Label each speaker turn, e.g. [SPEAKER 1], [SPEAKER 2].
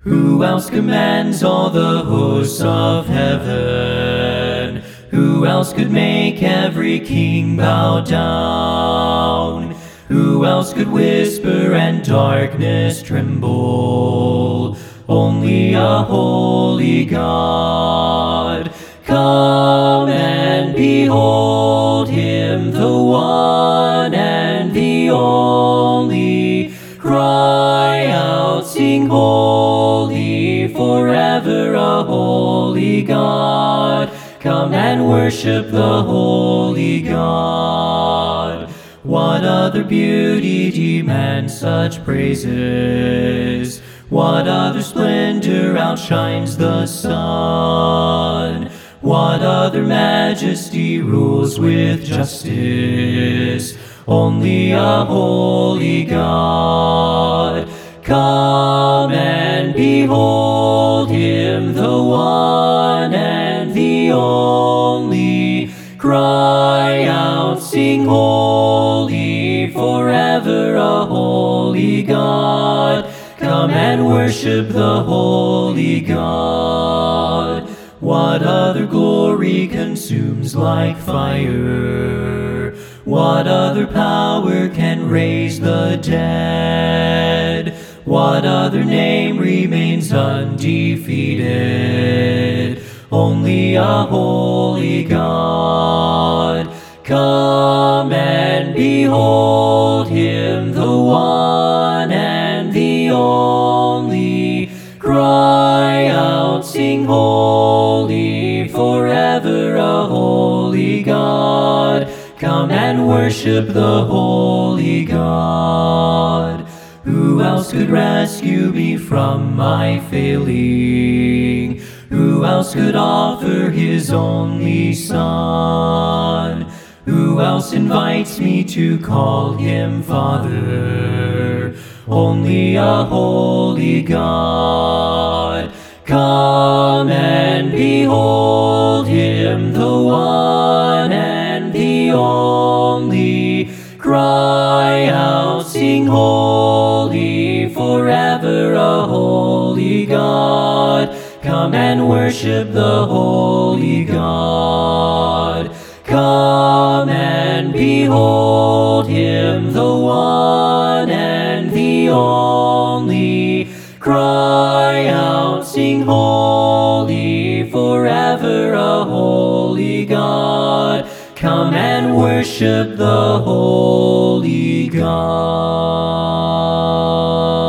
[SPEAKER 1] Who else commands all the hosts of heaven? Who else could make every king bow down? Who else could whisper and darkness tremble? Only a holy God. Come and behold him, the one and the only. Cry out, sing holy, forever a holy God. Come and worship the holy God. What other beauty demands such praises? What other splendor outshines the sun? What other majesty rules with justice? Only a holy God. Come and behold him, the one and the only. Cry out, sing holy, forever a holy God. Come and worship the holy God. What other glory consumes like fire? What other power can raise the dead? What other name remains undefeated? Only a holy God. Come and behold him, the one and the only. Cry out, sing holy, forever a holy God. Come and worship the holy God. Who else could rescue me from my failing? Who else could offer his only Son? Who else invites me to call him Father? Only a holy God. Come and behold him, the one and the only. Cry out, sing holy, forever a holy God. Come and worship the holy God. Come and behold him, the one and the only. Cry out, sing holy, forever a holy God. Come and worship the holy God.